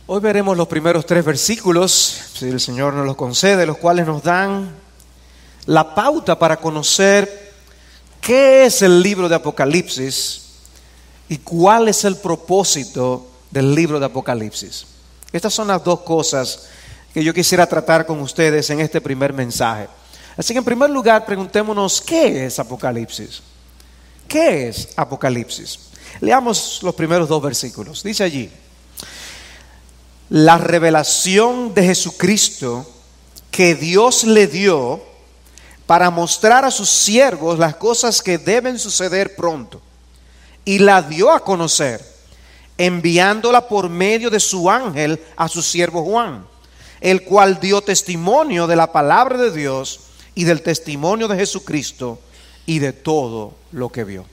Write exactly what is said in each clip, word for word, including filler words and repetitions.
Hoy veremos los primeros tres versículos, si el Señor nos los concede, los cuales nos dan la pauta para conocer qué es el libro de Apocalipsis y cuál es el propósito del libro de Apocalipsis. Estas son las dos cosas que yo quisiera tratar con ustedes en este primer mensaje. Así que en primer lugar, preguntémonos, ¿qué es Apocalipsis? ¿Qué es Apocalipsis? Leamos los primeros dos versículos. Dice allí: la revelación de Jesucristo que Dios le dio para mostrar a sus siervos las cosas que deben suceder pronto, y la dio a conocer, enviándola por medio de su ángel a su siervo Juan, el cual dio testimonio de la palabra de Dios y del testimonio de Jesucristo y de todo lo que vio.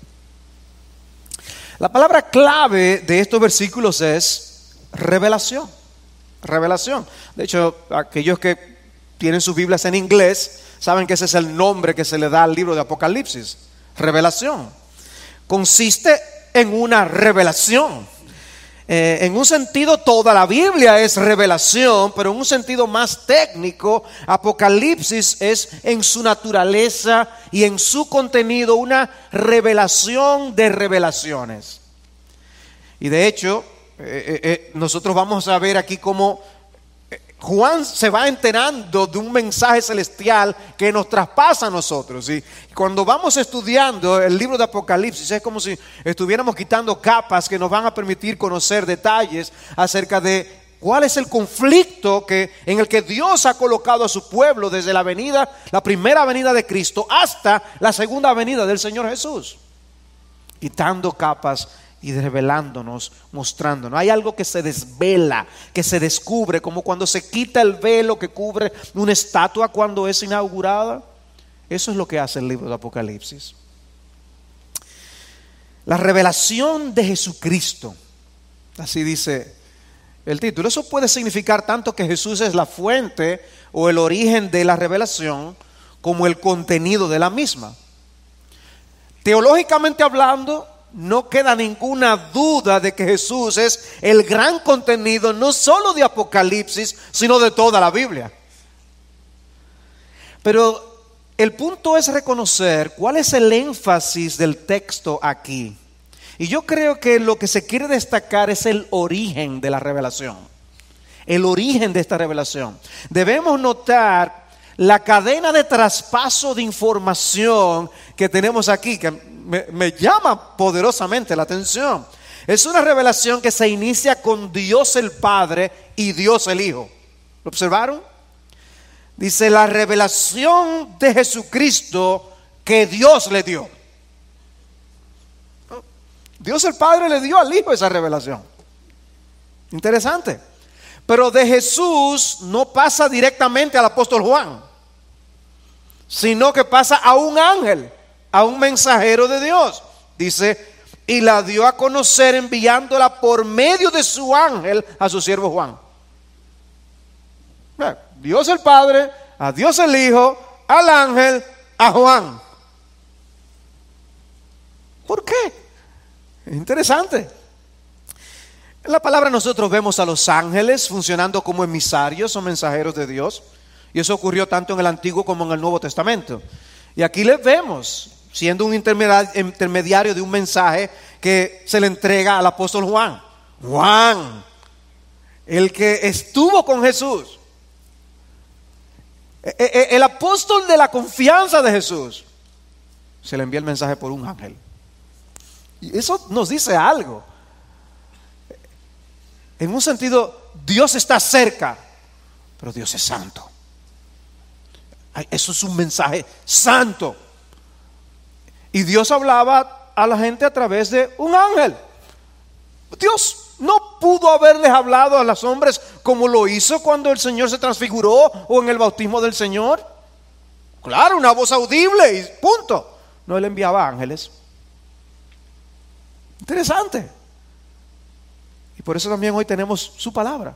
La palabra clave de estos versículos es revelación. Revelación. De hecho, aquellos que tienen sus Biblias en inglés saben que ese es el nombre que se le da al libro de Apocalipsis. Revelación. Consiste en una revelación. Eh, en un sentido, toda la Biblia es revelación, pero en un sentido más técnico, Apocalipsis es en su naturaleza y en su contenido una revelación de revelaciones. Y de hecho, eh, eh, nosotros vamos a ver aquí cómo Juan se va enterando de un mensaje celestial que nos traspasa a nosotros. ¿sí? Cuando vamos estudiando el libro de Apocalipsis, es como si estuviéramos quitando capas que nos van a permitir conocer detalles acerca de cuál es el conflicto que, en el que Dios ha colocado a su pueblo desde la venida, la primera venida de Cristo hasta la segunda venida del Señor Jesús. Quitando capas y revelándonos, mostrándonos. Hay algo que se desvela, que se descubre, como cuando se quita el velo que cubre una estatua cuando es inaugurada. Eso es lo que hace el libro de Apocalipsis. La revelación de Jesucristo, así dice el título. Eso puede significar tanto que Jesús es la fuente o el origen de la revelación, como el contenido de la misma. Teológicamente hablando, no queda ninguna duda de que Jesús es el gran contenido no solo de Apocalipsis, sino de toda la Biblia. Pero el punto es reconocer cuál es el énfasis del texto aquí. Y yo creo que lo que se quiere destacar es el origen de la revelación. El origen de esta revelación. Debemos notar la cadena de traspaso de información que tenemos aquí, que me, me llama poderosamente la atención. Es una revelación que se inicia con Dios el Padre y Dios el Hijo. ¿Lo observaron? Dice la revelación de Jesucristo que Dios le dio. Dios el Padre le dio al Hijo esa revelación. Interesante. Pero de Jesús no pasa directamente al apóstol Juan, sino que pasa a un ángel, a un mensajero de Dios. Dice, y la dio a conocer enviándola por medio de su ángel a su siervo Juan. Dios el Padre, a Dios el Hijo, al ángel, a Juan. ¿Por qué? Es interesante. En la palabra nosotros vemos a los ángeles funcionando como emisarios o mensajeros de Dios. Y eso ocurrió tanto en el Antiguo como en el Nuevo Testamento. Y aquí les vemos siendo un intermediario de un mensaje que se le entrega al apóstol Juan. Juan, el que estuvo con Jesús. El apóstol de la confianza de Jesús. Se le envía el mensaje por un ángel. Y eso nos dice algo. En un sentido, Dios está cerca, pero Dios es santo. Eso es un mensaje santo. Y Dios hablaba a la gente a través de un ángel. Dios no pudo haberles hablado a los hombres como lo hizo cuando el Señor se transfiguró o en el bautismo del Señor. Claro, una voz audible y punto. No, él enviaba ángeles. Interesante. Y por eso también hoy tenemos su palabra.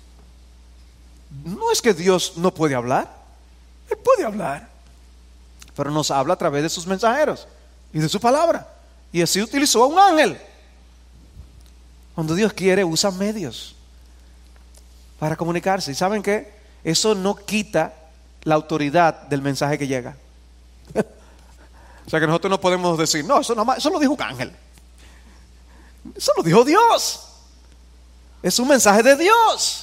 No es que Dios no puede hablar. Él puede hablar, pero nos habla a través de sus mensajeros y de su palabra. Y así utilizó a un ángel. Cuando Dios quiere, usa medios. para comunicarse. ¿Y saben qué? Eso no quita la autoridad del mensaje que llega. O sea que nosotros no podemos decir, no, eso, nomás, eso lo dijo un ángel. Eso lo dijo Dios. Es un mensaje de Dios.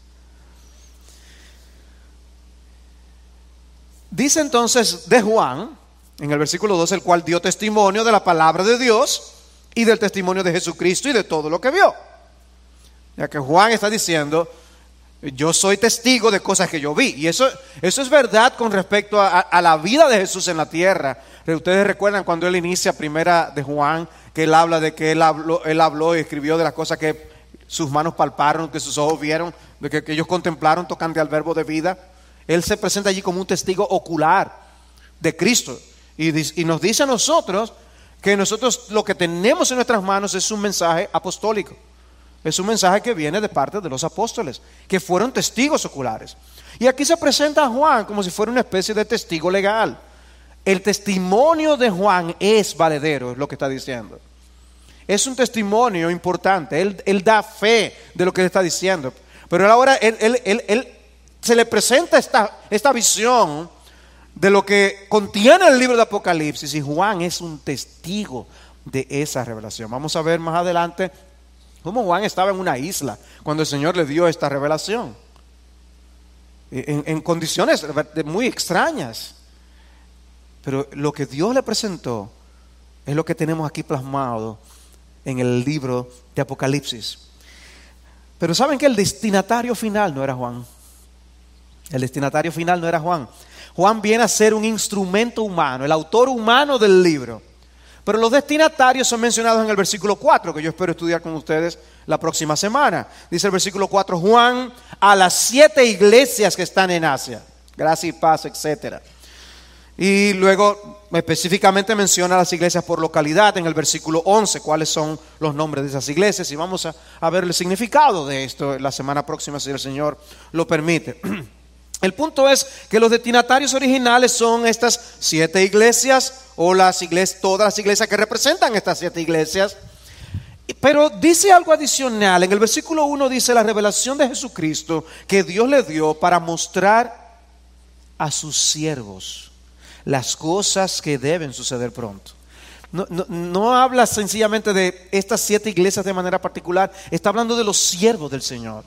Dice entonces de Juan, en el versículo dos, el cual dio testimonio de la palabra de Dios y del testimonio de Jesucristo y de todo lo que vio. Ya que Juan está diciendo, yo soy testigo de cosas que yo vi. Y eso, eso es verdad con respecto a, a la vida de Jesús en la tierra. Ustedes recuerdan cuando él inicia primera de Juan, que él habla de que él habló, él habló y escribió de las cosas que sus manos palparon, que sus ojos vieron, de que, que ellos contemplaron tocante al verbo de vida. Él se presenta allí como un testigo ocular de Cristo. Y, y nos dice a nosotros que nosotros lo que tenemos en nuestras manos es un mensaje apostólico. Es un mensaje que viene de parte de los apóstoles, que fueron testigos oculares. Y aquí se presenta a Juan como si fuera una especie de testigo legal. El testimonio de Juan es valedero, es lo que está diciendo. Es un testimonio importante. Él, él da fe de lo que él está diciendo. Pero ahora él, él, él, él se le presenta esta, esta visión de lo que contiene el libro de Apocalipsis, y Juan es un testigo de esa revelación. Vamos a ver más adelante cómo Juan estaba en una isla cuando el Señor le dio esta revelación, en, en condiciones muy extrañas. Pero lo que Dios le presentó es lo que tenemos aquí plasmado en el libro de Apocalipsis. Pero ¿saben que el destinatario final no era Juan? El destinatario final no era Juan. Juan viene a ser un instrumento humano, el autor humano del libro. Pero los destinatarios son mencionados en el versículo cuatro, que yo espero estudiar con ustedes la próxima semana. Dice el versículo cuatro, Juan a las siete iglesias que están en Asia, gracia y paz, etcétera. Y luego específicamente menciona las iglesias por localidad en el versículo once, cuáles son los nombres de esas iglesias. Y vamos a, a ver el significado de esto la semana próxima, si el Señor lo permite. El punto es que los destinatarios originales son estas siete iglesias, o las iglesias, todas las iglesias que representan estas siete iglesias. Pero dice algo adicional. En el versículo uno dice la revelación de Jesucristo que Dios le dio para mostrar a sus siervos las cosas que deben suceder pronto. No, no, no habla sencillamente de estas siete iglesias de manera particular, está hablando de los siervos del Señor.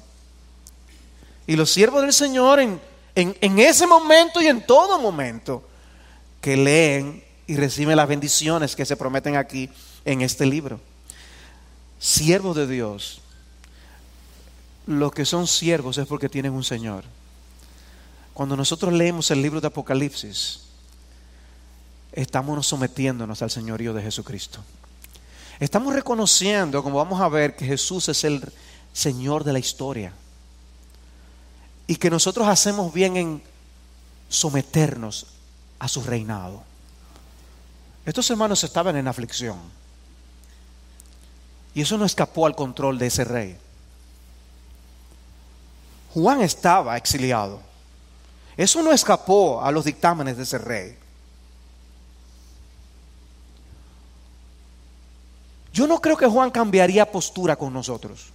Y los siervos del Señor en, en, en ese momento y en todo momento que leen y reciben las bendiciones que se prometen aquí en este libro. Siervos de Dios. Los que son siervos es porque tienen un Señor. Cuando nosotros leemos el libro de Apocalipsis, estamos sometiéndonos al señorío de Jesucristo. Estamos reconociendo, como vamos a ver, que Jesús es el Señor de la historia. Y que nosotros hacemos bien en someternos a su reinado. Estos hermanos estaban en aflicción. Y eso no escapó al control de ese rey. Juan estaba exiliado. Eso no escapó a los dictámenes de ese rey. Yo no creo que Juan cambiaría postura con nosotros.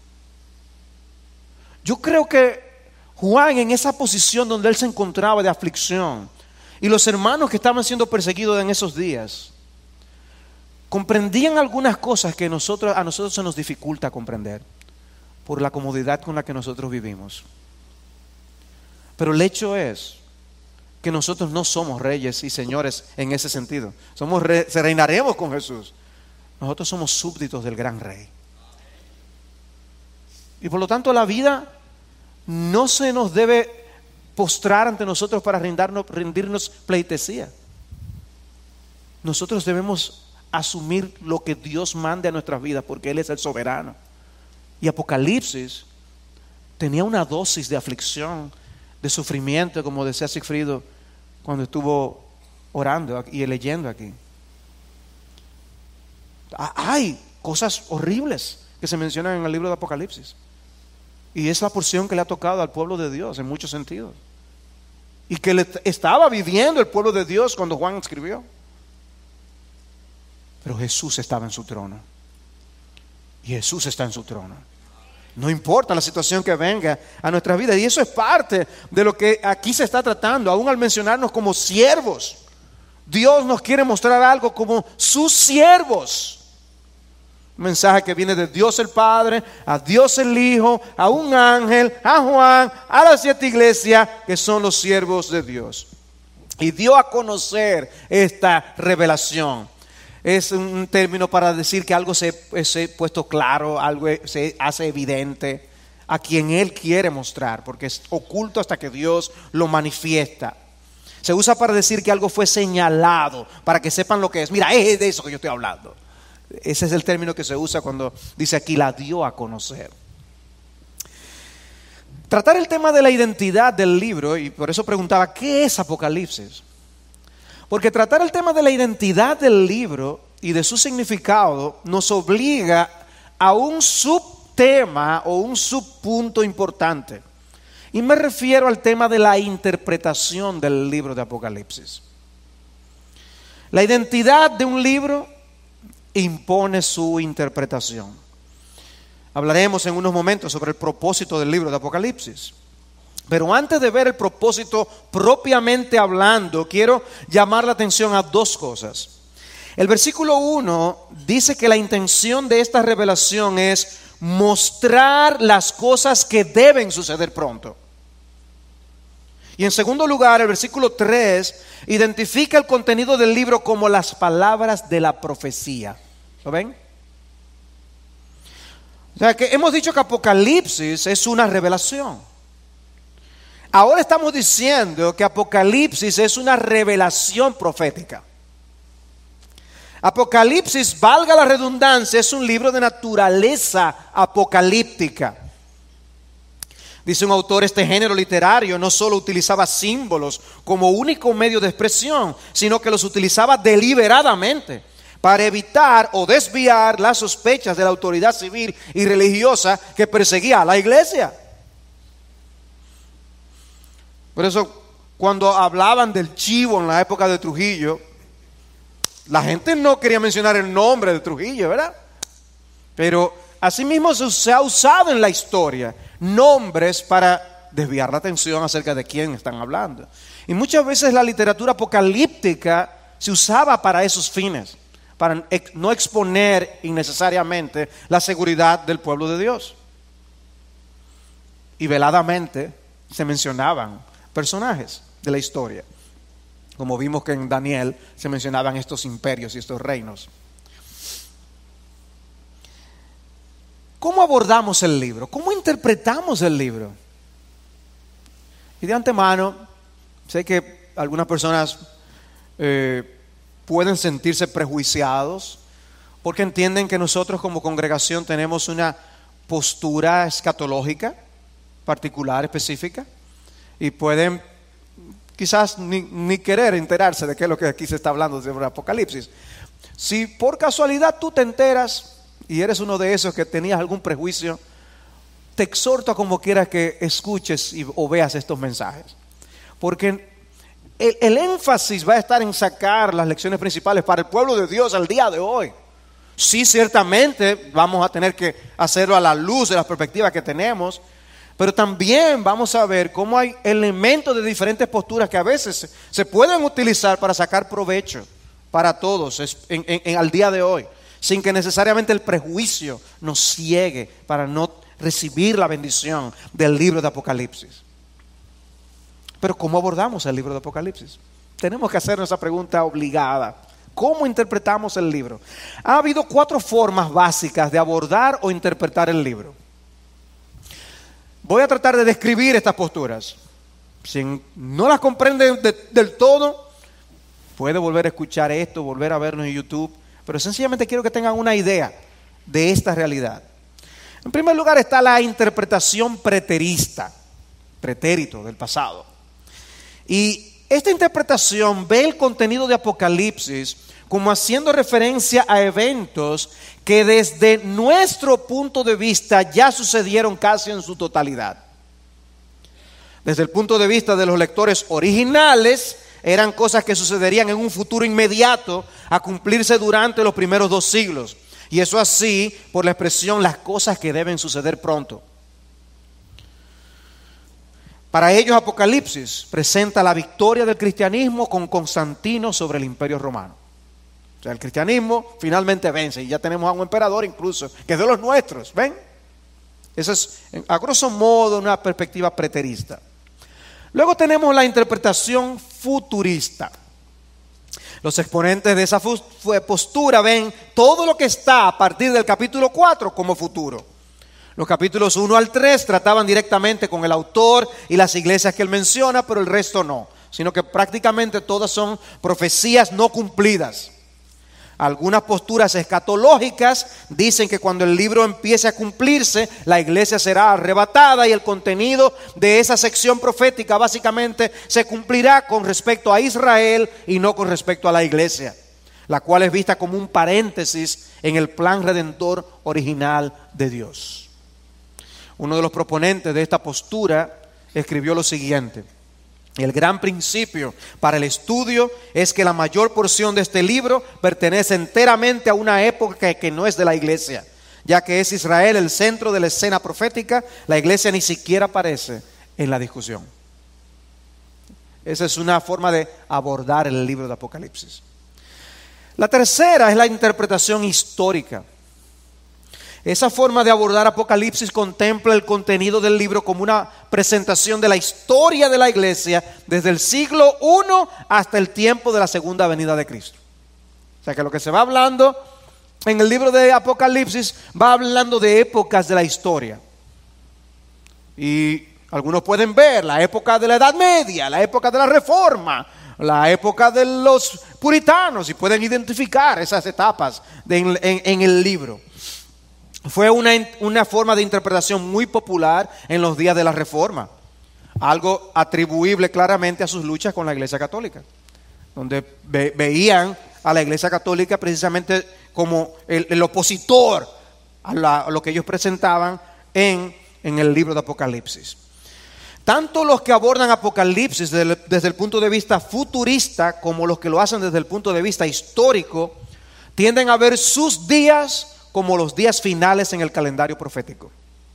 Yo creo que Juan, en esa posición donde él se encontraba de aflicción, y los hermanos que estaban siendo perseguidos en esos días, comprendían algunas cosas que nosotros, a nosotros se nos dificulta comprender por la comodidad con la que nosotros vivimos. Pero el hecho es que nosotros no somos reyes y señores en ese sentido. Somos re, se reinaremos con Jesús. Nosotros somos súbditos del gran rey. Y por lo tanto la vida no se nos debe postrar ante nosotros para rendirnos, rendirnos pleitesía. Nosotros debemos asumir lo que Dios mande a nuestras vidas, porque Él es el soberano. Y Apocalipsis tenía una dosis de aflicción, de sufrimiento, como decía Sigfrido cuando estuvo orando y leyendo aquí. Hay cosas horribles que se mencionan en el libro de Apocalipsis, y es la porción que le ha tocado al pueblo de Dios en muchos sentidos, y que le estaba viviendo el pueblo de Dios cuando Juan escribió. Pero Jesús estaba en su trono, y Jesús está en su trono, No importa la situación que venga a nuestras vidas. Y eso es parte de lo que aquí se está tratando, aún al mencionarnos como siervos. Dios nos quiere mostrar algo como sus siervos. Un mensaje que viene de Dios el Padre, a Dios el Hijo, a un ángel, a Juan, a las siete iglesias que son los siervos de Dios. Y dio a conocer esta revelación. Es un término para decir que algo se ha puesto claro, algo se hace evidente a quien Él quiere mostrar, porque es oculto hasta que Dios lo manifiesta. Se usa para decir que algo fue señalado, para que sepan lo que es. Mira, es de eso que yo estoy hablando. Ese es el término que se usa cuando dice aquí, la dio a conocer. Tratar el tema de la identidad del libro, y por eso preguntaba, ¿qué es Apocalipsis? Porque tratar el tema de la identidad del libro y de su significado nos obliga a un subtema o un subpunto importante. Y me refiero al tema de la interpretación del libro de Apocalipsis. La identidad de un libro impone su interpretación. Hablaremos en unos momentos sobre el propósito del libro de Apocalipsis. Pero antes de ver el propósito propiamente hablando, quiero llamar la atención a dos cosas. El versículo uno dice que la intención de esta revelación es mostrar las cosas que deben suceder pronto. Y en segundo lugar, el versículo tres identifica el contenido del libro como las palabras de la profecía. ¿Lo ven? O sea que hemos dicho que Apocalipsis es una revelación. Ahora estamos diciendo que Apocalipsis es una revelación profética. Apocalipsis, valga la redundancia, es un libro de naturaleza apocalíptica. Dice un autor, este género literario no solo utilizaba símbolos como único medio de expresión, sino que los utilizaba deliberadamente para evitar o desviar las sospechas de la autoridad civil y religiosa que perseguía a la iglesia. Por eso, cuando hablaban del chivo en la época de Trujillo, la gente no quería mencionar el nombre de Trujillo, ¿verdad? Pero asimismo se ha usado en la historia nombres para desviar la atención acerca de quién están hablando. Y muchas veces la literatura apocalíptica se usaba para esos fines, para no exponer innecesariamente la seguridad del pueblo de Dios. Y veladamente se mencionaban personajes de la historia, como vimos que en Daniel se mencionaban estos imperios y estos reinos. ¿Cómo abordamos el libro? ¿Cómo interpretamos el libro? Y de antemano, sé que algunas personas eh, pueden sentirse prejuiciados porque entienden que nosotros como congregación tenemos una postura escatológica particular, específica, y pueden quizás ni, ni querer enterarse de qué es lo que aquí se está hablando sobre Apocalipsis. Si por casualidad tú te enteras y eres uno de esos que tenías algún prejuicio, te exhorto a como quieras que escuches y, o veas estos mensajes. Porque el, el énfasis va a estar en sacar las lecciones principales para el pueblo de Dios al día de hoy. Sí, ciertamente vamos a tener que hacerlo a la luz de las perspectivas que tenemos, pero también vamos a ver cómo hay elementos de diferentes posturas que a veces se, se pueden utilizar para sacar provecho para todos en, en, en, al día de hoy, sin que necesariamente el prejuicio nos ciegue para no recibir la bendición del libro de Apocalipsis. Pero ¿cómo abordamos el libro de Apocalipsis? Tenemos que hacernos esa pregunta obligada. ¿Cómo interpretamos el libro? Ha habido cuatro formas básicas de abordar o interpretar el libro. Voy a tratar de describir estas posturas. Si no las comprenden de, del todo, puede volver a escuchar esto, volver a vernos en YouTube, pero sencillamente quiero que tengan una idea de esta realidad. En primer lugar está la interpretación preterista, pretérito del pasado. Y esta interpretación ve el contenido de Apocalipsis como haciendo referencia a eventos que desde nuestro punto de vista ya sucedieron casi en su totalidad. Desde el punto de vista de los lectores originales, eran cosas que sucederían en un futuro inmediato a cumplirse durante los primeros dos siglos. Y eso así por la expresión las cosas que deben suceder pronto. Para ellos Apocalipsis presenta la victoria del cristianismo con Constantino sobre el Imperio Romano. O sea, el cristianismo finalmente vence y ya tenemos a un emperador incluso, que es de los nuestros, ¿ven? Eso es, a grosso modo, una perspectiva preterista. Luego tenemos la interpretación futurista. Los exponentes de esa postura ven todo lo que está a partir del capítulo cuatro como futuro. Los capítulos uno al tres trataban directamente con el autor y las iglesias que él menciona, pero el resto no, sino que prácticamente todas son profecías no cumplidas. Algunas posturas escatológicas dicen que cuando el libro empiece a cumplirse, la iglesia será arrebatada y el contenido de esa sección profética básicamente se cumplirá con respecto a Israel y no con respecto a la iglesia, la cual es vista como un paréntesis en el plan redentor original de Dios. Uno de los proponentes de esta postura escribió lo siguiente: el gran principio para el estudio es que la mayor porción de este libro pertenece enteramente a una época que no es de la iglesia, ya que es Israel el centro de la escena profética. La iglesia ni siquiera aparece en la discusión. Esa es una forma de abordar el libro de Apocalipsis. La tercera es la interpretación histórica. Esa forma de abordar Apocalipsis contempla el contenido del libro como una presentación de la historia de la iglesia desde el siglo primero hasta el tiempo de la segunda venida de Cristo. O sea que lo que se va hablando en el libro de Apocalipsis va hablando de épocas de la historia. Y algunos pueden ver la época de la Edad Media, la época de la Reforma, la época de los puritanos, y pueden identificar esas etapas de, en, en, en el libro. Fue una, una forma de interpretación muy popular en los días de la Reforma, algo atribuible claramente a sus luchas con la Iglesia Católica, donde ve, veían a la Iglesia Católica precisamente como el, el opositor a, la, a lo que ellos presentaban en, en el libro de Apocalipsis. Tanto los que abordan Apocalipsis desde el, desde el punto de vista futurista como los que lo hacen desde el punto de vista histórico tienden a ver sus días como los días finales en el calendario profético.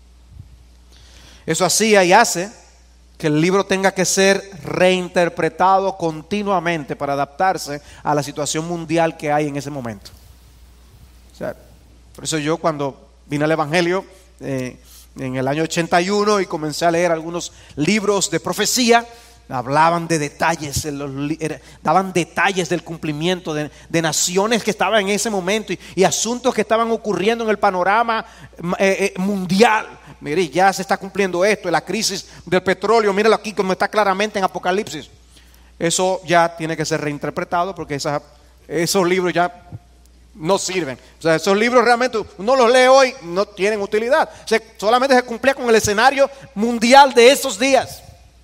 Eso hacía y hace que el libro tenga que ser reinterpretado continuamente para adaptarse a la situación mundial que hay en ese momento. O sea, por eso yo cuando vine al Evangelio eh, en el año ochenta y uno y comencé a leer algunos libros de profecía, hablaban de detalles, daban detalles del cumplimiento de, de naciones que estaban en ese momento y, y asuntos que estaban ocurriendo en el panorama eh, eh, mundial. Mire, ya se está cumpliendo esto, la crisis del petróleo, míralo aquí como está claramente en Apocalipsis. Eso ya tiene que ser reinterpretado porque esas, esos libros ya no sirven. O sea, esos libros realmente uno los lee hoy, no tienen utilidad. O sea, solamente se cumplía con el escenario mundial de esos días.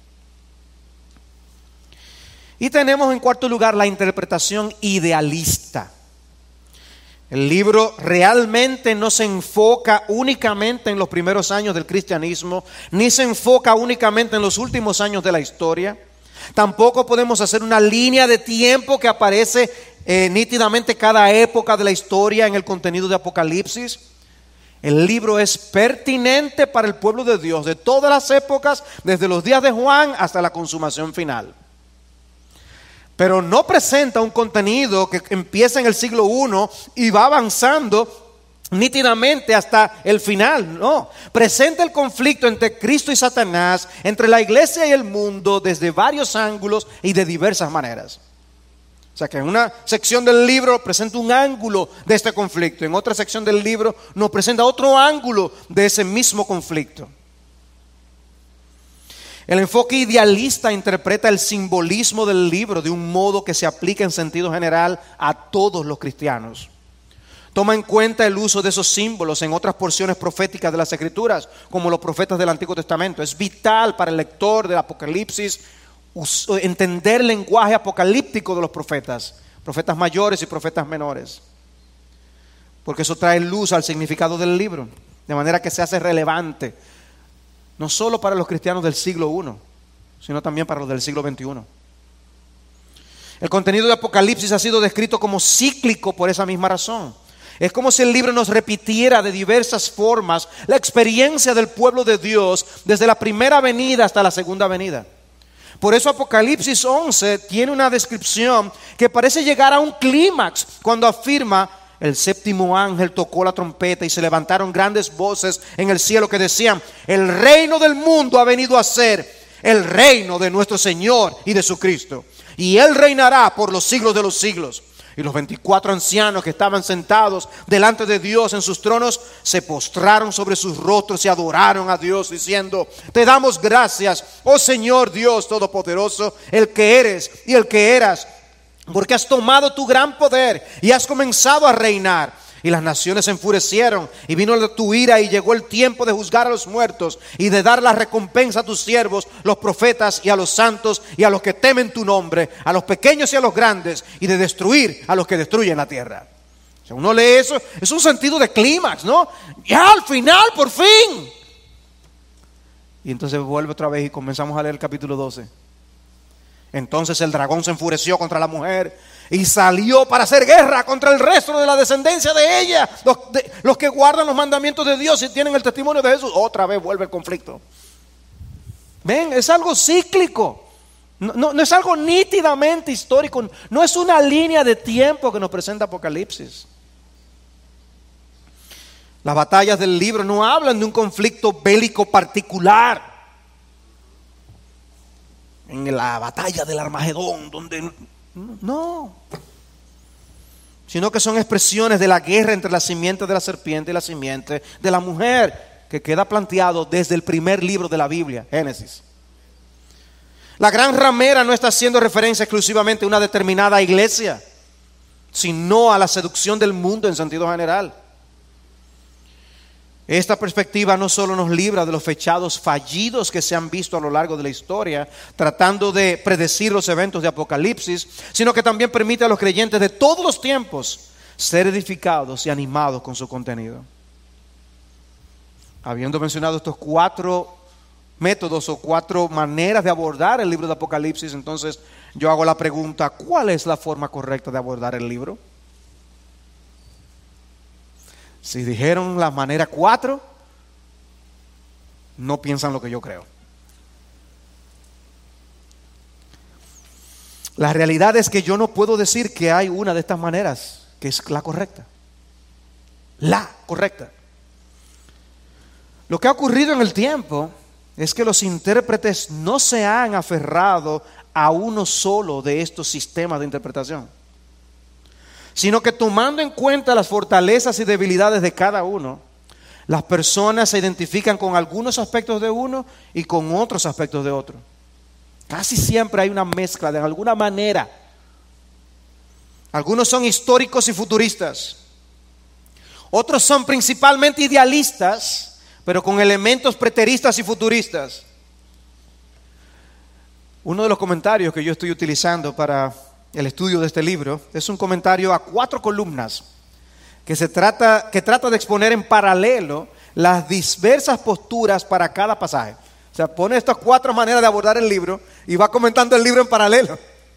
Y tenemos en cuarto lugar la interpretación idealista. El libro realmente no se enfoca únicamente en los primeros años del cristianismo, ni se enfoca únicamente en los últimos años de la historia. Tampoco podemos hacer una línea de tiempo que aparece eh, nítidamente cada época de la historia en el contenido de Apocalipsis. El libro es pertinente para el pueblo de Dios de todas las épocas, desde los días de Juan hasta la consumación final. Pero no presenta un contenido que empieza en el siglo primero y va avanzando nítidamente hasta el final. No, presenta el conflicto entre Cristo y Satanás, entre la iglesia y el mundo desde varios ángulos y de diversas maneras. O sea que en una sección del libro presenta un ángulo de este conflicto, en otra sección del libro nos presenta otro ángulo de ese mismo conflicto. El enfoque idealista interpreta el simbolismo del libro de un modo que se aplica en sentido general a todos los cristianos. Toma en cuenta el uso de esos símbolos en otras porciones proféticas de las Escrituras, como los profetas del Antiguo Testamento. Es vital para el lector del Apocalipsis entender el lenguaje apocalíptico de los profetas, profetas mayores y profetas menores, porque eso trae luz al significado del libro, de manera que se hace relevante no solo para los cristianos del siglo primero, sino también para los del siglo veintiuno. El contenido de Apocalipsis ha sido descrito como cíclico por esa misma razón. Es como si el libro nos repitiera de diversas formas la experiencia del pueblo de Dios desde la primera venida hasta la segunda venida. Por eso Apocalipsis once tiene una descripción que parece llegar a un clímax cuando afirma: el séptimo ángel tocó la trompeta y se levantaron grandes voces en el cielo que decían: el reino del mundo ha venido a ser el reino de nuestro Señor y de su Cristo, y Él reinará por los siglos de los siglos. Y los veinticuatro ancianos que estaban sentados delante de Dios en sus tronos se postraron sobre sus rostros y adoraron a Dios diciendo: te damos gracias, oh Señor Dios Todopoderoso, el que eres y el que eras, porque has tomado tu gran poder y has comenzado a reinar. Y las naciones se enfurecieron y vino tu ira y llegó el tiempo de juzgar a los muertos y de dar la recompensa a tus siervos, los profetas, y a los santos y a los que temen tu nombre, a los pequeños y a los grandes, y de destruir a los que destruyen la tierra. O sea, uno lee eso, es un sentido de clímax, ¿no? Ya al final, por fin. Y entonces vuelve otra vez y comenzamos a leer el capítulo doce. Entonces el dragón se enfureció contra la mujer y salió para hacer guerra contra el resto de la descendencia de ella, los, de, los que guardan los mandamientos de Dios y tienen el testimonio de Jesús. Otra vez vuelve el conflicto. Ven, es algo cíclico, no, no, no es algo nítidamente histórico, no es una línea de tiempo que nos presenta Apocalipsis. Las batallas del libro no hablan de un conflicto bélico particular. En la batalla del Armagedón, donde no, sino que son expresiones de la guerra entre la simiente de la serpiente y la simiente de la mujer, que queda planteado desde el primer libro de la Biblia, Génesis. La gran ramera no está haciendo referencia exclusivamente a una determinada iglesia, sino a la seducción del mundo en sentido general. Esta perspectiva no solo nos libra de los fechados fallidos que se han visto a lo largo de la historia, tratando de predecir los eventos de Apocalipsis, sino que también permite a los creyentes de todos los tiempos ser edificados y animados con su contenido. Habiendo mencionado estos cuatro métodos o cuatro maneras de abordar el libro de Apocalipsis, entonces yo hago la pregunta: ¿cuál es la forma correcta de abordar el libro? Si dijeron la manera cuatro, no piensan lo que yo creo. La realidad es que yo no puedo decir que hay una de estas maneras que es la correcta. La correcta. Lo que ha ocurrido en el tiempo es que los intérpretes no se han aferrado a uno solo de estos sistemas de interpretación, sino que tomando en cuenta las fortalezas y debilidades de cada uno, las personas se identifican con algunos aspectos de uno y con otros aspectos de otro. Casi siempre hay una mezcla de alguna manera. Algunos son históricos y futuristas. Otros son principalmente idealistas, pero con elementos preteristas y futuristas. Uno de los comentarios que yo estoy utilizando para el estudio de este libro es un comentario a cuatro columnas que se trata, que trata de exponer en paralelo las diversas posturas para cada pasaje. O sea, pone estas cuatro maneras de abordar el libro y va comentando el libro en paralelo.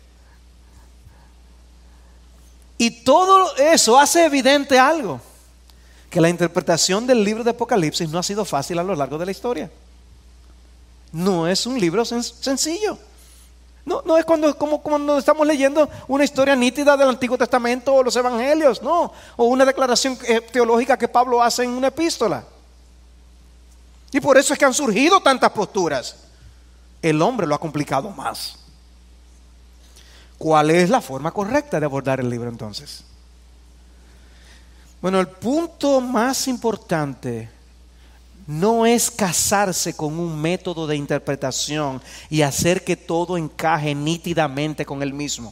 Y todo eso hace evidente algo: que la interpretación del libro de Apocalipsis no ha sido fácil a lo largo de la historia. No es un libro sen- sencillo. No, no es cuando, como cuando estamos leyendo una historia nítida del Antiguo Testamento o los Evangelios, no, o una declaración teológica que Pablo hace en una epístola. Y por eso es que han surgido tantas posturas. El hombre lo ha complicado más. ¿Cuál es la forma correcta de abordar el libro entonces? Bueno, el punto más importante no es casarse con un método de interpretación y hacer que todo encaje nítidamente con el mismo.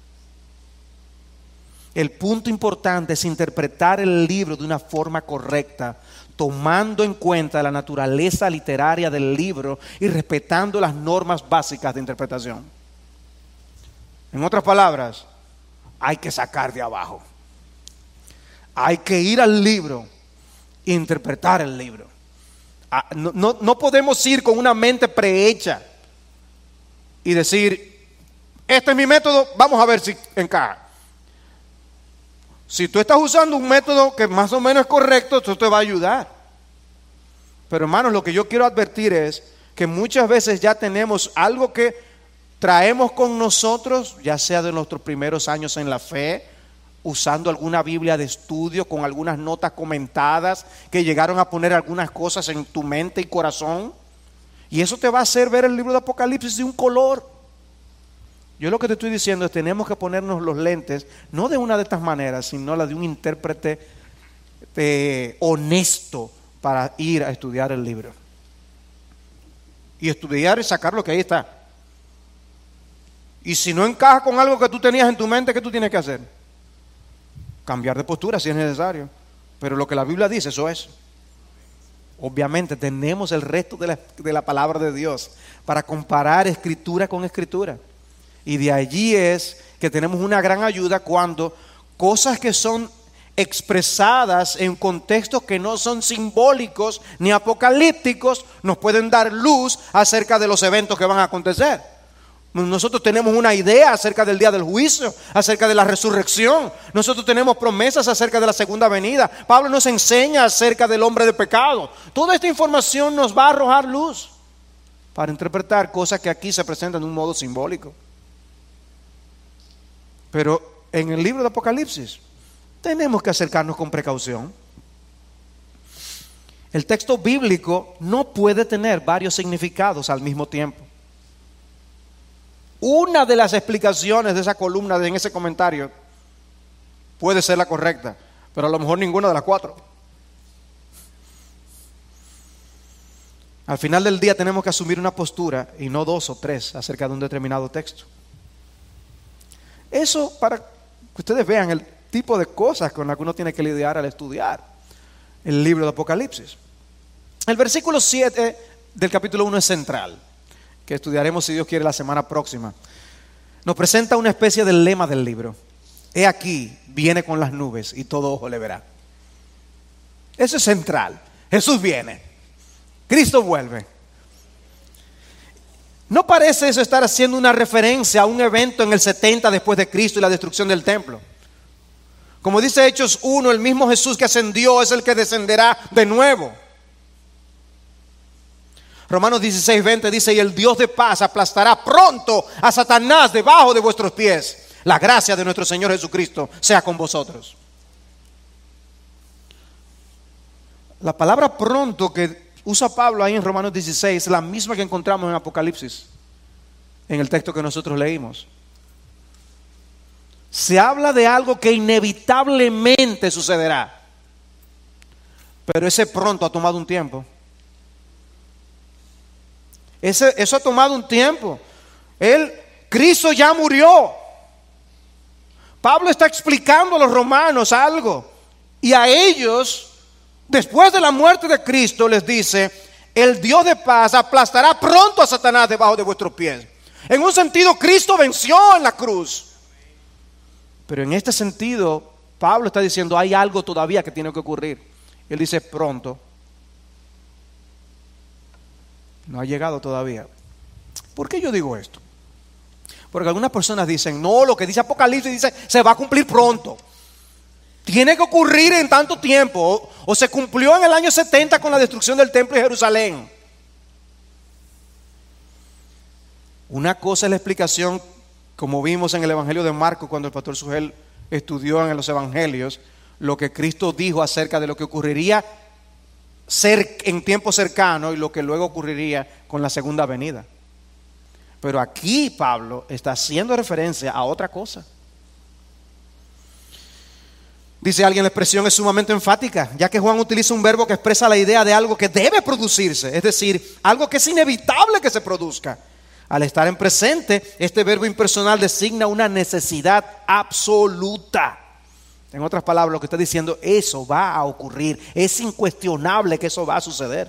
El punto importante es interpretar el libro de una forma correcta, tomando en cuenta la naturaleza literaria del libro y respetando las normas básicas de interpretación. En otras palabras, hay que sacar de abajo. Hay que ir al libro e interpretar el libro. No, no, no podemos ir con una mente prehecha y decir: este es mi método, vamos a ver si encaja. Si tú estás usando un método que más o menos es correcto, eso te va a ayudar. Pero hermanos, lo que yo quiero advertir es que muchas veces ya tenemos algo que traemos con nosotros, ya sea de nuestros primeros años en la fe, usando alguna Biblia de estudio con algunas notas comentadas que llegaron a poner algunas cosas en tu mente y corazón, y eso te va a hacer ver el libro de Apocalipsis de un color. Yo lo que te estoy diciendo es que tenemos que ponernos los lentes, no de una de estas maneras, sino la de un intérprete eh, honesto para ir a estudiar el libro. Y estudiar y sacar lo que ahí está. Y si no encaja con algo que tú tenías en tu mente, ¿qué tú tienes que hacer? Cambiar de postura si es necesario. Pero lo que la Biblia dice, eso es. Obviamente tenemos el resto de la, de la palabra de Dios para comparar escritura con escritura. Y de allí es que tenemos una gran ayuda cuando cosas que son expresadas en contextos que no son simbólicos ni apocalípticos nos pueden dar luz acerca de los eventos que van a acontecer. Nosotros tenemos una idea acerca del día del juicio, acerca de la resurrección. Nosotros tenemos promesas acerca de la segunda venida. Pablo nos enseña acerca del hombre de pecado. Toda esta información nos va a arrojar luz para interpretar cosas que aquí se presentan de un modo simbólico. Pero en el libro de Apocalipsis tenemos que acercarnos con precaución. El texto bíblico no puede tener varios significados al mismo tiempo. Una de las explicaciones de esa columna, en ese comentario, puede ser la correcta, pero a lo mejor ninguna de las cuatro. Al final del día tenemos que asumir una postura y no dos o tres acerca de un determinado texto. Eso para que ustedes vean el tipo de cosas con las que uno tiene que lidiar al estudiar el libro de Apocalipsis. El versículo siete del capítulo uno es central, que estudiaremos si Dios quiere la semana próxima. Nos presenta una especie de lema del libro. He aquí, viene con las nubes y todo ojo le verá. Eso es central. Jesús viene. Cristo vuelve. ¿No parece eso estar haciendo una referencia a un evento en el setenta después de Cristo y la destrucción del templo? Como dice Hechos uno, el mismo Jesús que ascendió es el que descenderá de nuevo. Romanos dieciséis, veinte dice: y el Dios de paz aplastará pronto a Satanás debajo de vuestros pies. La gracia de nuestro Señor Jesucristo sea con vosotros. La palabra pronto que usa Pablo ahí en Romanos dieciséis es la misma que encontramos en Apocalipsis, en el texto que nosotros leímos. Se habla de algo que inevitablemente sucederá, pero ese pronto ha tomado un tiempo. Ese, eso ha tomado un tiempo. Él, Cristo ya murió. Pablo está explicando a los romanos algo, y a ellos, después de la muerte de Cristo, les dice: el Dios de paz aplastará pronto a Satanás debajo de vuestros pies. En un sentido, Cristo venció en la cruz. Pero en este sentido, Pablo está diciendo: hay algo todavía que tiene que ocurrir. Él dice: pronto. No ha llegado todavía. ¿Por qué yo digo esto? Porque algunas personas dicen: no, lo que dice Apocalipsis dice se va a cumplir pronto. Tiene que ocurrir en tanto tiempo. O, o se cumplió en el año setenta con la destrucción del templo de Jerusalén. Una cosa es la explicación, como vimos en el Evangelio de Marcos, cuando el pastor Sugel estudió en los Evangelios lo que Cristo dijo acerca de lo que ocurriría en tiempo cercano y lo que luego ocurriría con la segunda venida. Pero aquí Pablo está haciendo referencia a otra cosa. Dice alguien: la expresión es sumamente enfática, ya que Juan utiliza un verbo que expresa la idea de algo que debe producirse, es decir, algo que es inevitable que se produzca. Al estar en presente, este verbo impersonal designa una necesidad absoluta. En otras palabras, lo que está diciendo, eso va a ocurrir. Es incuestionable que eso va a suceder.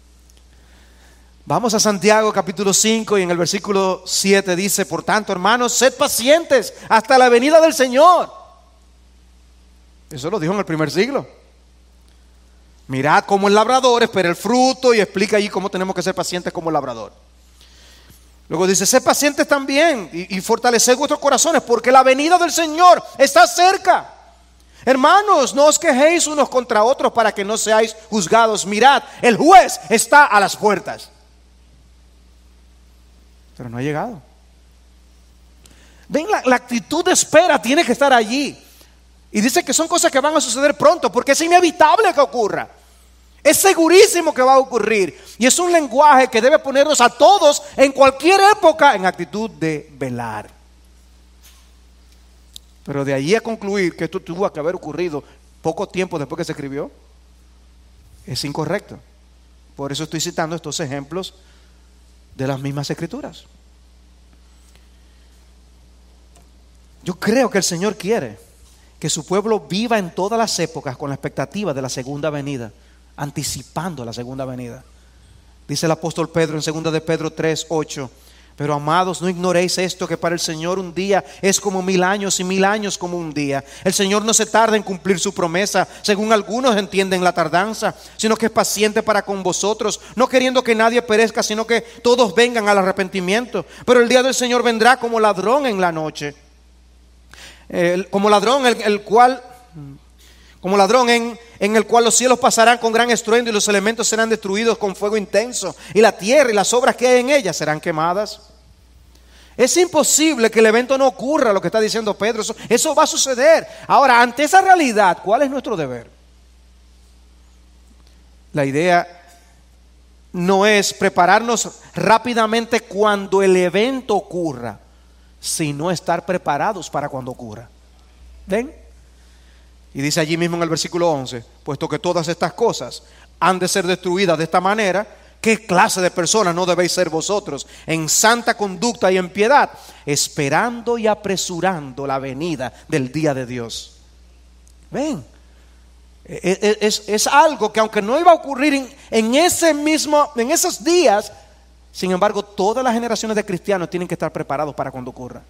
Vamos a Santiago capítulo cinco y en el versículo siete dice: por tanto, hermanos, sed pacientes hasta la venida del Señor. Eso lo dijo en el primer siglo. Mirad cómo el labrador espera el fruto, y explica allí cómo tenemos que ser pacientes como el labrador. Luego dice: sed pacientes también y, y fortaleced vuestros corazones, porque la venida del Señor está cerca. Hermanos, no os quejéis unos contra otros para que no seáis juzgados. Mirad, el juez está a las puertas. Pero no ha llegado. Ven, la, la actitud de espera tiene que estar allí. Y dice que son cosas que van a suceder pronto, porque es inevitable que ocurra. Es segurísimo que va a ocurrir. Y es un lenguaje que debe ponernos a todos en cualquier época en actitud de velar. Pero de allí a concluir que esto tuvo que haber ocurrido poco tiempo después que se escribió, es incorrecto. Por eso estoy citando estos ejemplos de las mismas escrituras. Yo creo que el Señor quiere que su pueblo viva en todas las épocas con la expectativa de la segunda venida, anticipando la segunda venida. Dice el apóstol Pedro en segunda de Pedro tres, ocho: pero amados, no ignoréis esto, que para el Señor un día es como mil años y mil años como un día. El Señor no se tarda en cumplir su promesa, según algunos entienden la tardanza, sino que es paciente para con vosotros, no queriendo que nadie perezca, sino que todos vengan al arrepentimiento. Pero el día del Señor vendrá como ladrón en la noche. El, como ladrón el, el cual como ladrón en, en el cual los cielos pasarán con gran estruendo y los elementos serán destruidos con fuego intenso, y la tierra y las obras que hay en ella serán quemadas. Es imposible que el evento no ocurra, lo que está diciendo Pedro. Eso, eso va a suceder. Ahora, ante esa realidad, ¿cuál es nuestro deber? La idea no es prepararnos rápidamente cuando el evento ocurra, sino estar preparados para cuando ocurra. ¿Ven? Y dice allí mismo en el versículo once: puesto que todas estas cosas han de ser destruidas de esta manera, ¿qué clase de personas no debéis ser vosotros en santa conducta y en piedad, esperando y apresurando la venida del día de Dios? ¿Ven? Es, es, es algo que aunque no iba a ocurrir en, en ese mismo, en esos días, sin embargo, todas las generaciones de cristianos tienen que estar preparados para cuando ocurra.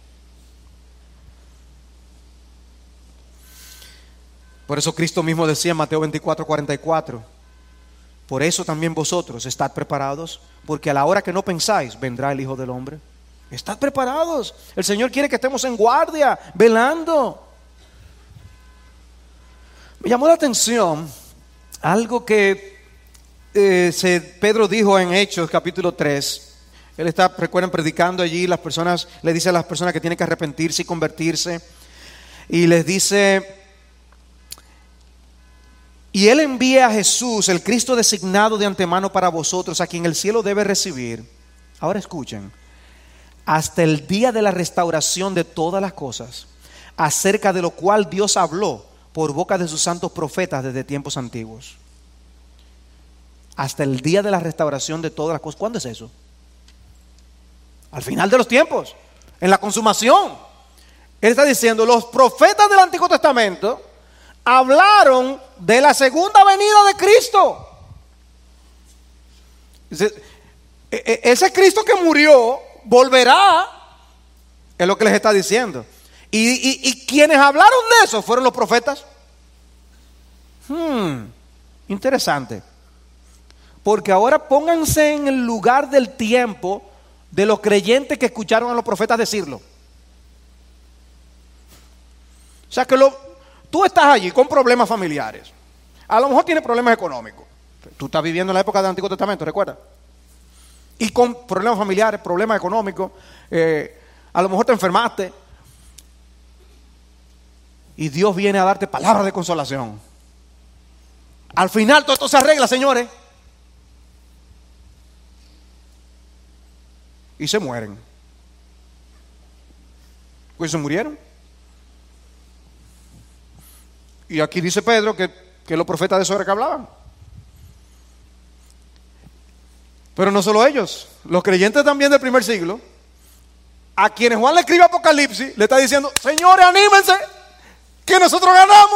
Por eso Cristo mismo decía en Mateo veinticuatro, cuarenta y cuatro: por eso también vosotros estad preparados, porque a la hora que no pensáis vendrá el Hijo del Hombre. Estad preparados. El Señor quiere que estemos en guardia, velando. Me llamó la atención algo que Eh, se, Pedro dijo en Hechos capítulo tres. Él está, recuerdan, predicando allí. Las personas, le dice a las personas que tienen que arrepentirse y convertirse, y les dice: y Él envía a Jesús, el Cristo designado de antemano para vosotros, a quien el cielo debe recibir. Ahora escuchen: hasta el día de la restauración de todas las cosas, acerca de lo cual Dios habló por boca de sus santos profetas desde tiempos antiguos. Hasta el día de la restauración de todas las cosas. ¿Cuándo es eso? Al final de los tiempos, en la consumación. Él está diciendo: los profetas del Antiguo Testamento hablaron de la segunda venida de Cristo. Ese Cristo que murió volverá, es lo que les está diciendo. Y, y, y quienes hablaron de eso fueron los profetas. Hmm, interesante. Porque ahora pónganse en el lugar del tiempo de los creyentes que escucharon a los profetas decirlo. O sea que lo, tú estás allí con problemas familiares. A lo mejor tienes problemas económicos. Tú estás viviendo en la época del Antiguo Testamento, ¿recuerdas? Y con problemas familiares, problemas económicos. Eh, a lo mejor te enfermaste. Y Dios viene a darte palabras de consolación. Al final todo esto se arregla, señores. Y se mueren. Pues se murieron. Y aquí dice Pedro que, que los profetas de eso era que hablaban. Pero no solo ellos, los creyentes también del primer siglo, a quienes Juan le escribe Apocalipsis, le está diciendo: señores, anímense, que nosotros ganamos.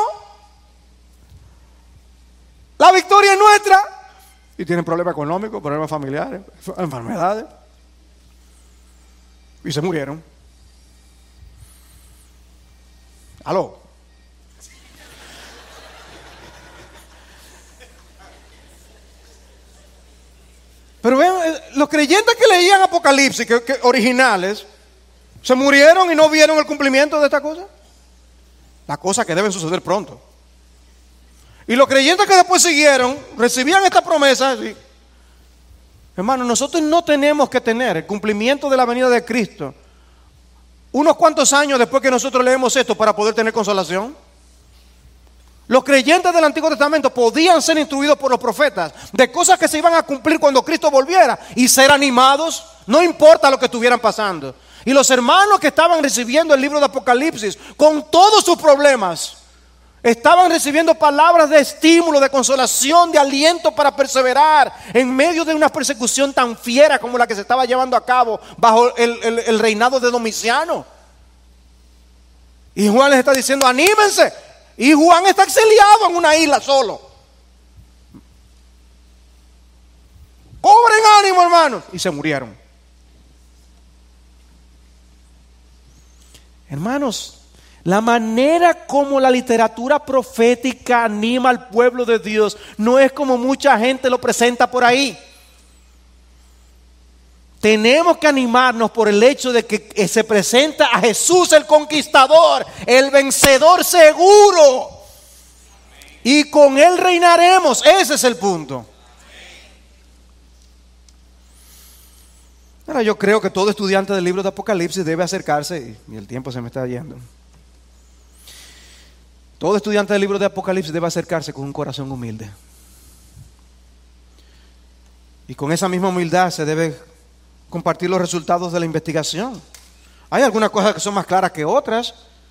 La victoria es nuestra. Y tienen problemas económicos, problemas familiares, enfermedades. Y se murieron. ¿Aló? Pero vean, los creyentes que leían Apocalipsis, que, que originales, se murieron y no vieron el cumplimiento de esta cosa. las cosas que deben suceder pronto. Y los creyentes que después siguieron, recibían esta promesa. Y, hermano, nosotros no tenemos que tener el cumplimiento de la venida de Cristo unos cuantos años después que nosotros leemos esto para poder tener consolación. Los creyentes del Antiguo Testamento podían ser instruidos por los profetas de cosas que se iban a cumplir cuando Cristo volviera y ser animados, no importa lo que estuvieran pasando. Y los hermanos que estaban recibiendo el libro de Apocalipsis, con todos sus problemas, estaban recibiendo palabras de estímulo, de consolación, de aliento para perseverar en medio de una persecución tan fiera como la que se estaba llevando a cabo bajo el, el, el reinado de Domiciano. Y Juan les está diciendo, anímense. Y Juan está exiliado en una isla solo. Cobren ánimo, hermanos. Y se murieron. Hermanos, la manera como la literatura profética anima al pueblo de Dios no es como mucha gente lo presenta por ahí. Tenemos que animarnos por el hecho de que se presenta a Jesús el conquistador, el vencedor seguro. Y con Él reinaremos. Ese es el punto. Ahora yo creo que todo estudiante del libro de Apocalipsis debe acercarse, y el tiempo se me está yendo. Todo estudiante del libro de Apocalipsis debe acercarse con un corazón humilde. Y con esa misma humildad se debe compartir los resultados de la investigación. Hay algunas cosas que son más claras que otras,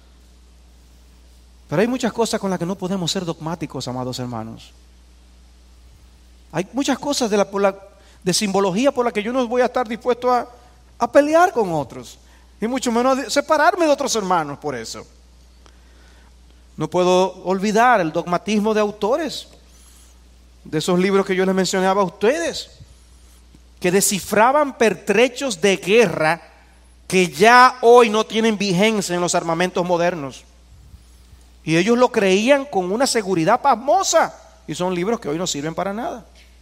pero hay muchas cosas con las que no podemos ser dogmáticos, amados hermanos. Hay muchas cosas de, la, por la, de simbología por las que yo no voy a estar dispuesto a, a pelear con otros, y mucho menos a separarme de otros hermanos por eso. No puedo olvidar el dogmatismo de autores de esos libros que yo les mencionaba a ustedes, que descifraban pertrechos de guerra que ya hoy no tienen vigencia en los armamentos modernos. Y ellos lo creían con una seguridad pasmosa. Y son libros que hoy no sirven para nada.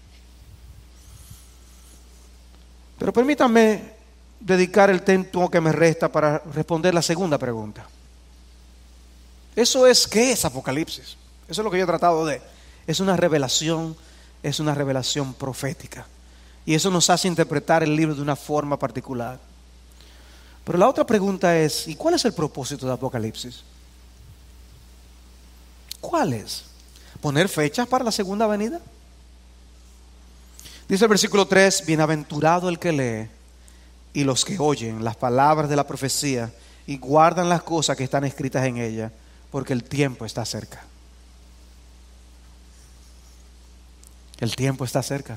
Pero permítanme dedicar el tiempo que me resta para responder la segunda pregunta. Eso es, ¿qué es Apocalipsis? Eso es lo que yo he tratado de. Es una revelación, es una revelación profética. Y eso nos hace interpretar el libro de una forma particular. Pero la otra pregunta es, ¿y cuál es el propósito de Apocalipsis? ¿Cuál es? ¿Poner fechas para la segunda venida? Dice el versículo tres, bienaventurado el que lee y los que oyen las palabras de la profecía y guardan las cosas que están escritas en ella, porque el tiempo está cerca. El tiempo está cerca.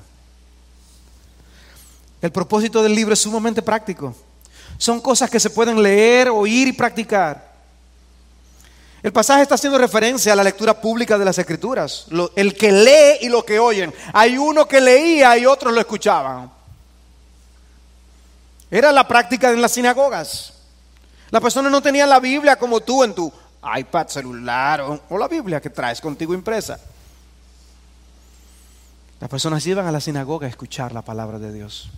El propósito del libro es sumamente práctico. Son cosas que se pueden leer, oír y practicar. El pasaje está haciendo referencia a la lectura pública de las Escrituras. Lo, el que lee y lo que oyen. Hay uno que leía y otros lo escuchaban. Era la práctica en las sinagogas. Las personas no tenían la Biblia como tú en tu iPad, celular o, o la Biblia que traes contigo impresa. Las personas iban a la sinagoga a escuchar la palabra de Dios.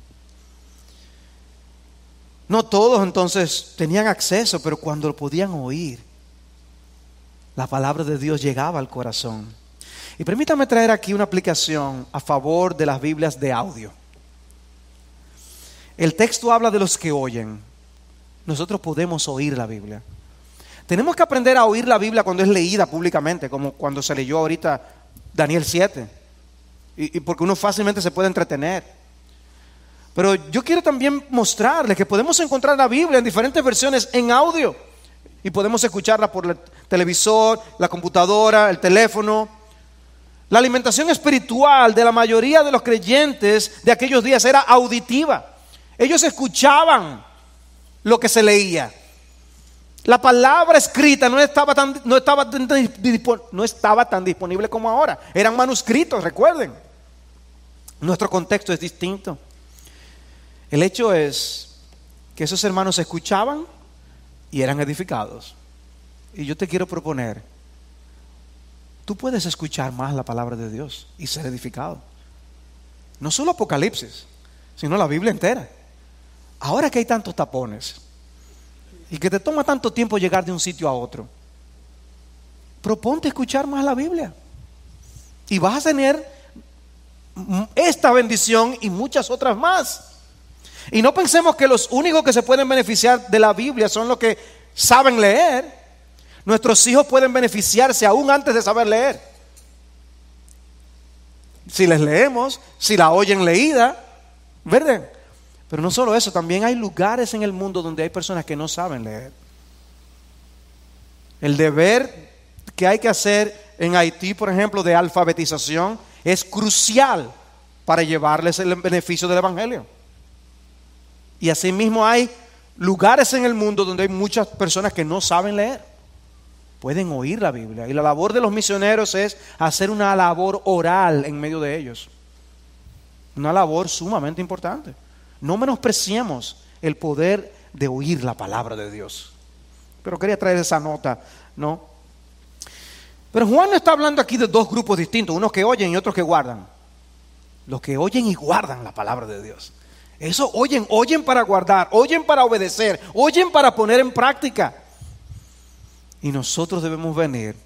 No todos entonces tenían acceso, pero cuando lo podían oír, la palabra de Dios llegaba al corazón. Y permítame traer aquí una aplicación a favor de las Biblias de audio. El texto habla de los que oyen. Nosotros podemos oír la Biblia. Tenemos que aprender a oír la Biblia cuando es leída públicamente, como cuando se leyó ahorita Daniel siete. Y, y porque uno fácilmente se puede entretener. Pero yo quiero también mostrarles que podemos encontrar la Biblia en diferentes versiones en audio. Y podemos escucharla por el televisor, la computadora, el teléfono. La alimentación espiritual de la mayoría de los creyentes de aquellos días era auditiva. Ellos escuchaban lo que se leía. La palabra escrita no estaba tan, no estaba tan, no estaba tan disponible como ahora. Eran manuscritos, recuerden. Nuestro contexto es distinto. El hecho es que esos hermanos escuchaban y eran edificados. Y yo te quiero proponer, tú puedes escuchar más la palabra de Dios y ser edificado. No solo Apocalipsis, sino la Biblia entera. Ahora que hay tantos tapones y que te toma tanto tiempo llegar de un sitio a otro, proponte escuchar más la Biblia. Y vas a tener esta bendición y muchas otras más. Y no pensemos que los únicos que se pueden beneficiar de la Biblia son los que saben leer. Nuestros hijos pueden beneficiarse aún antes de saber leer. Si les leemos, si la oyen leída, ¿verdad? Pero no solo eso, también hay lugares en el mundo donde hay personas que no saben leer. El deber que hay que hacer en Haití, por ejemplo, de alfabetización, es crucial para llevarles el beneficio del Evangelio. Y asimismo hay lugares en el mundo donde hay muchas personas que no saben leer. Pueden oír la Biblia. Y la labor de los misioneros es hacer una labor oral en medio de ellos. Una labor sumamente importante. No menospreciemos el poder de oír la palabra de Dios. Pero quería traer esa nota, ¿no? Pero Juan no está hablando aquí de dos grupos distintos, unos que oyen y otros que guardan. Los que oyen y guardan la palabra de Dios. Eso oyen, oyen para guardar, oyen para obedecer, oyen para poner en práctica. Y nosotros debemos venir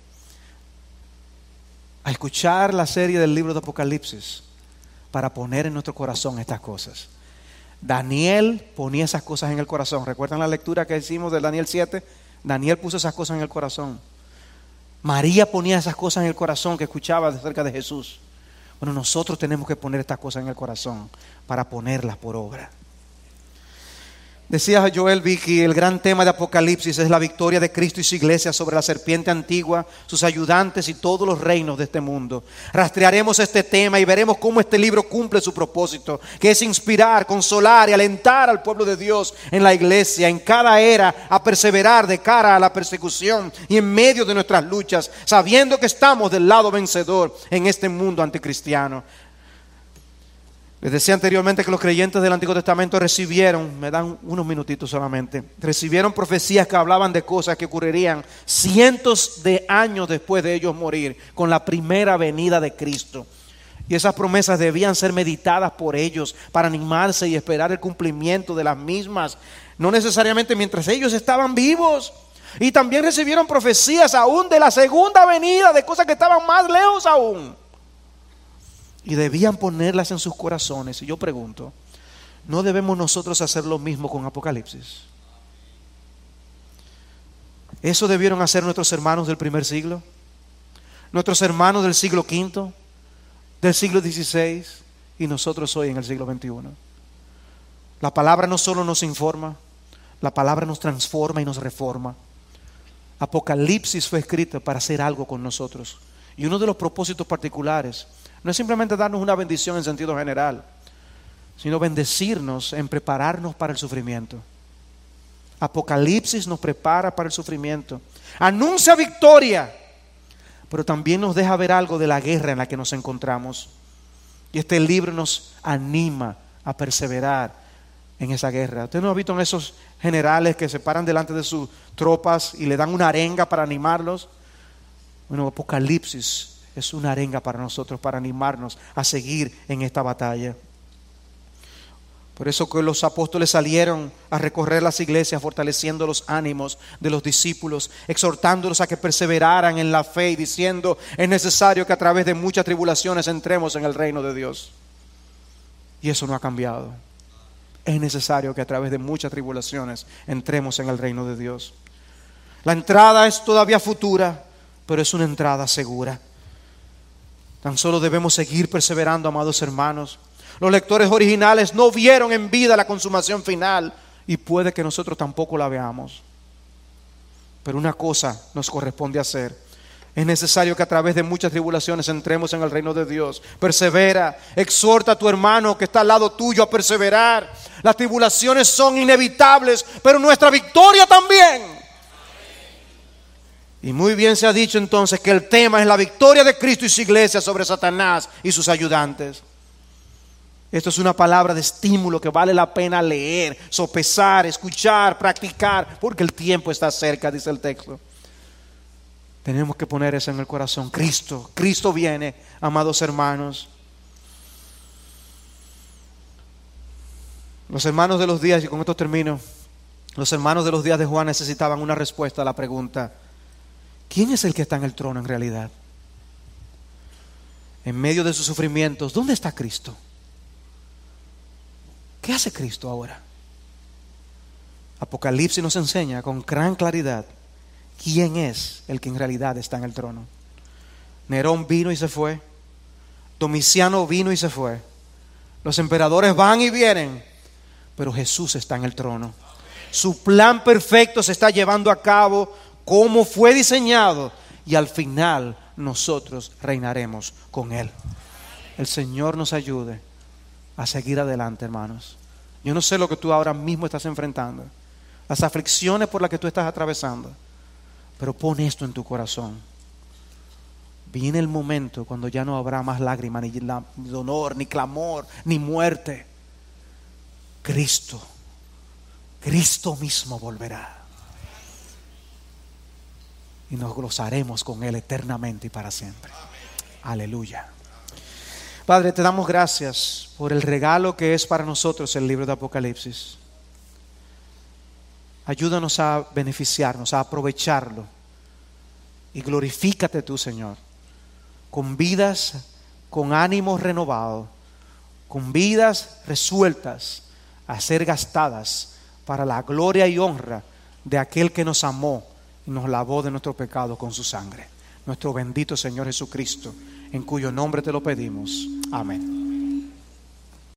a escuchar la serie del libro de Apocalipsis para poner en nuestro corazón estas cosas. Daniel ponía esas cosas en el corazón. ¿Recuerdan la lectura que hicimos de Daniel siete? Daniel puso esas cosas en el corazón. María ponía esas cosas en el corazón que escuchaba acerca de Jesús. Bueno, nosotros tenemos que poner estas cosas en el corazón para ponerlas por obra. Decía Joel Vicky, el gran tema de Apocalipsis es la victoria de Cristo y su iglesia sobre la serpiente antigua, sus ayudantes y todos los reinos de este mundo. Rastrearemos este tema y veremos cómo este libro cumple su propósito, que es inspirar, consolar y alentar al pueblo de Dios en la iglesia, en cada era, a perseverar de cara a la persecución y en medio de nuestras luchas, sabiendo que estamos del lado vencedor en este mundo anticristiano. Les decía anteriormente que los creyentes del Antiguo Testamento recibieron, me dan unos minutitos solamente, recibieron profecías que hablaban de cosas que ocurrirían cientos de años después de ellos morir, con la primera venida de Cristo. Y esas promesas debían ser meditadas por ellos para animarse y esperar el cumplimiento de las mismas, no necesariamente mientras ellos estaban vivos. Y también recibieron profecías aún de la segunda venida, de cosas que estaban más lejos aún. Y debían ponerlas en sus corazones. Y yo pregunto, ¿no debemos nosotros hacer lo mismo con Apocalipsis? ¿Eso debieron hacer nuestros hermanos del primer siglo? Nuestros hermanos del siglo quinto, del siglo dieciséis y nosotros hoy en el siglo veintiuno. La palabra no solo nos informa, la palabra nos transforma y nos reforma. Apocalipsis fue escrito para hacer algo con nosotros. Y uno de los propósitos particulares no es simplemente darnos una bendición en sentido general, sino bendecirnos en prepararnos para el sufrimiento. Apocalipsis nos prepara para el sufrimiento. Anuncia victoria, pero también nos deja ver algo de la guerra en la que nos encontramos. Y este libro nos anima a perseverar en esa guerra. ¿Usted no ha visto en esos generales que se paran delante de sus tropas y le dan una arenga para animarlos? Bueno, Apocalipsis es una arenga para nosotros, para animarnos a seguir en esta batalla. Por eso que los apóstoles salieron a recorrer las iglesias, fortaleciendo los ánimos de los discípulos, exhortándolos a que perseveraran en la fe y diciendo, es necesario que a través de muchas tribulaciones entremos en el reino de Dios. Y eso no ha cambiado. Es necesario que a través de muchas tribulaciones entremos en el reino de Dios. La entrada es todavía futura, pero es una entrada segura. Tan solo debemos seguir perseverando, amados hermanos. Los lectores originales no vieron en vida la consumación final y puede que nosotros tampoco la veamos. Pero una cosa nos corresponde hacer. Es necesario que a través de muchas tribulaciones entremos en el reino de Dios. Persevera, exhorta a tu hermano que está al lado tuyo a perseverar. Las tribulaciones son inevitables, pero nuestra victoria también. Y muy bien se ha dicho entonces que el tema es la victoria de Cristo y su iglesia sobre Satanás y sus ayudantes. Esto es una palabra de estímulo que vale la pena leer, sopesar, escuchar, practicar, porque el tiempo está cerca, dice el texto. Tenemos que poner eso en el corazón. Cristo, Cristo viene, amados hermanos. Los hermanos de los días, y con esto termino, los hermanos de los días de Juan necesitaban una respuesta a la pregunta: ¿Quién es el que está en el trono en realidad? En medio de sus sufrimientos, ¿dónde está Cristo? ¿Qué hace Cristo ahora? Apocalipsis nos enseña con gran claridad quién es el que en realidad está en el trono. Nerón vino y se fue. Domiciano vino y se fue. Los emperadores van y vienen, pero Jesús está en el trono. Su plan perfecto se está llevando a cabo como fue diseñado, y al final nosotros reinaremos con Él. El Señor nos ayude a seguir adelante, hermanos. Yo no sé lo que tú ahora mismo estás enfrentando, las aflicciones por las que tú estás atravesando, pero pon esto en tu corazón. Viene el momento cuando ya no habrá más lágrimas, ni dolor, ni clamor, ni muerte. Cristo, Cristo mismo volverá. Y nos gozaremos con Él eternamente y para siempre. Aleluya. Padre, te damos gracias por el regalo que es para nosotros el libro de Apocalipsis. Ayúdanos a beneficiarnos, a aprovecharlo. Y glorifícate tú, Señor, con vidas, con ánimos renovados, con vidas resueltas a ser gastadas para la gloria y honra de aquel que nos amó y nos lavó de nuestro pecado con su sangre. Nuestro bendito Señor Jesucristo, en cuyo nombre te lo pedimos. Amén.